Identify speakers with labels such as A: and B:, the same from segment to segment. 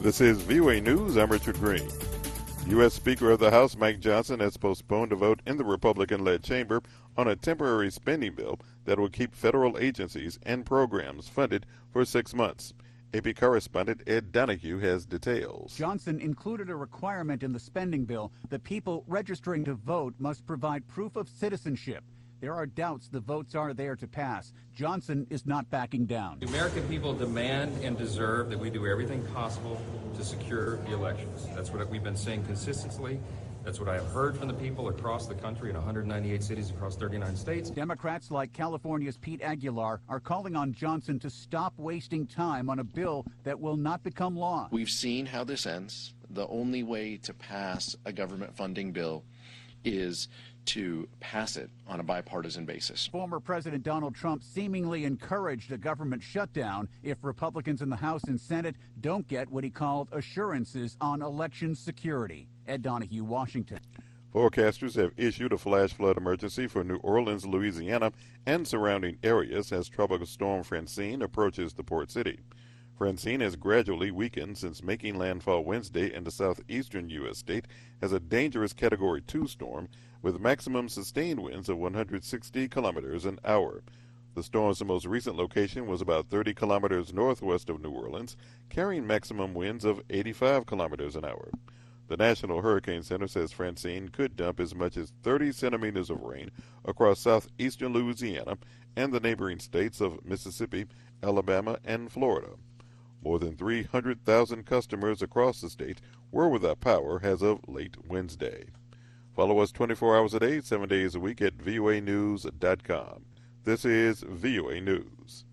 A: This is VOA News. I'm Richard Green. U.S. Speaker of the House Mike Johnson has postponed a vote in the Republican-led chamber on a temporary spending bill that will keep federal agencies and programs funded for 6 months. AP correspondent Ed Donahue has details.
B: Johnson included a requirement in the spending bill that people registering to vote must provide proof of citizenship. There are doubts the votes are there to pass. Johnson is not backing down.
C: The American people demand and deserve that we do everything possible to secure the elections. That's what we've been saying consistently. That's what I have heard from the people across the country in 198 cities across 39 states.
B: Democrats like California's Pete Aguilar are calling on Johnson to stop wasting time on a bill that will not become law.
D: We've seen how this ends. The only way to pass a government funding bill is to pass it on a bipartisan basis.
B: Former President Donald Trump seemingly encouraged a government shutdown if Republicans in the House and Senate don't get what he called assurances on election security. Ed Donahue, Washington.
A: Forecasters have issued a flash flood emergency for New Orleans, Louisiana, and surrounding areas as Tropical Storm Francine approaches the port city. Francine has gradually weakened since making landfall Wednesday in the southeastern U.S. state as a dangerous Category 2 storm with maximum sustained winds of 160 kilometers an hour. The storm's most recent location was about 30 kilometers northwest of New Orleans, carrying maximum winds of 85 kilometers an hour. The National Hurricane Center says Francine could dump as much as 30 centimeters of rain across southeastern Louisiana and the neighboring states of Mississippi, Alabama, and Florida. More than 300,000 customers across the state were without power as of late Wednesday. Follow us 24 hours a day, 7 days a week at voanews.com. This is VOA News.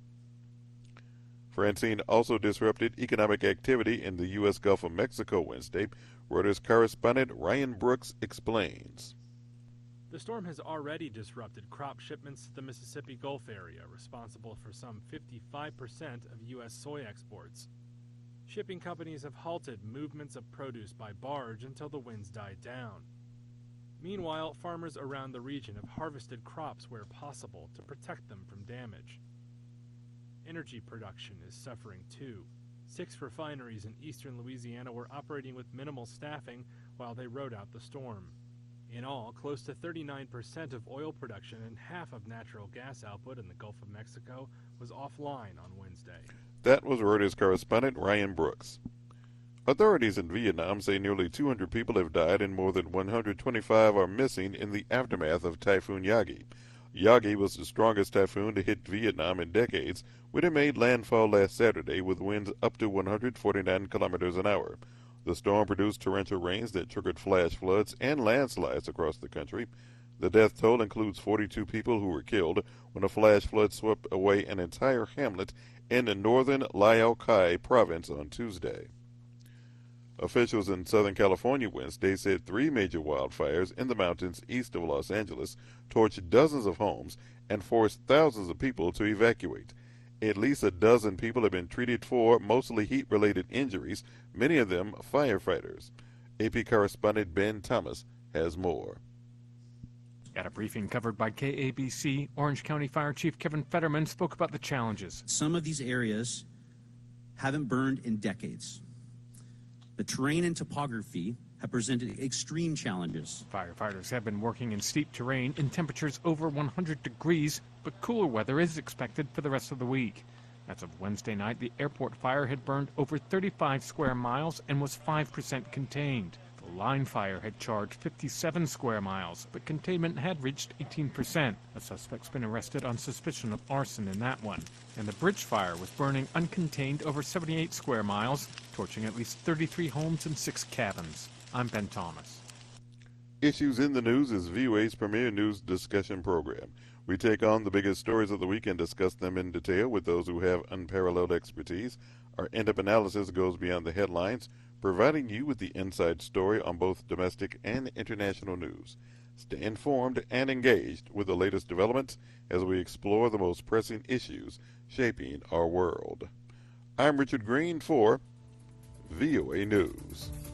A: Francine also disrupted economic activity in the U.S. Gulf of Mexico Wednesday. Reuters correspondent Ryan Brooks explains.
E: The storm has already disrupted crop shipments to the Mississippi Gulf area, responsible for some 55% of U.S. soy exports. Shipping companies have halted movements of produce by barge until the winds died down. Meanwhile, farmers around the region have harvested crops where possible to protect them from damage. Energy production is suffering too. 6 refineries in eastern Louisiana were operating with minimal staffing while they rode out the storm. In all, close to 39% of oil production and half of natural gas output in the Gulf of Mexico was offline on Wednesday.
A: That was Reuters correspondent Ryan Brooks. Authorities in Vietnam say nearly 200 people have died and more than 125 are missing in the aftermath of Typhoon Yagi. Yagi was the strongest typhoon to hit Vietnam in decades when it made landfall last Saturday with winds up to 149 kilometers an hour. The storm produced torrential rains that triggered flash floods and landslides across the country. The death toll includes 42 people who were killed when a flash flood swept away an entire hamlet in the northern Lao Cai province on Tuesday. Officials in Southern California Wednesday said 3 major wildfires in the mountains east of Los Angeles torched dozens of homes and forced thousands of people to evacuate. At least a dozen people have been treated for mostly heat-related injuries, many of them firefighters. AP correspondent Ben Thomas has more.
F: At a briefing covered by KABC, Orange County Fire Chief Kevin Fetterman spoke about the challenges.
G: Some of these areas haven't burned in decades. The terrain and topography have presented extreme challenges.
F: Firefighters have been working in steep terrain in temperatures over 100 degrees, but cooler weather is expected for the rest of the week. As of Wednesday night, the airport fire had burned over 35 square miles and was 5% contained. The line fire had charged 57 square miles, but containment had reached 18%. A suspect's been arrested on suspicion of arson in that one. And the bridge fire was burning uncontained over 78 square miles, torching at least 33 homes and 6 cabins. I'm Ben Thomas.
A: Issues in the News is VOA's premier news discussion program. We take on the biggest stories of the week and discuss them in detail with those who have unparalleled expertise. Our in-depth analysis goes beyond the headlines, providing you with the inside story on both domestic and international news. Stay informed and engaged with the latest developments as we explore the most pressing issues shaping our world. I'm Richard Green for VOA News.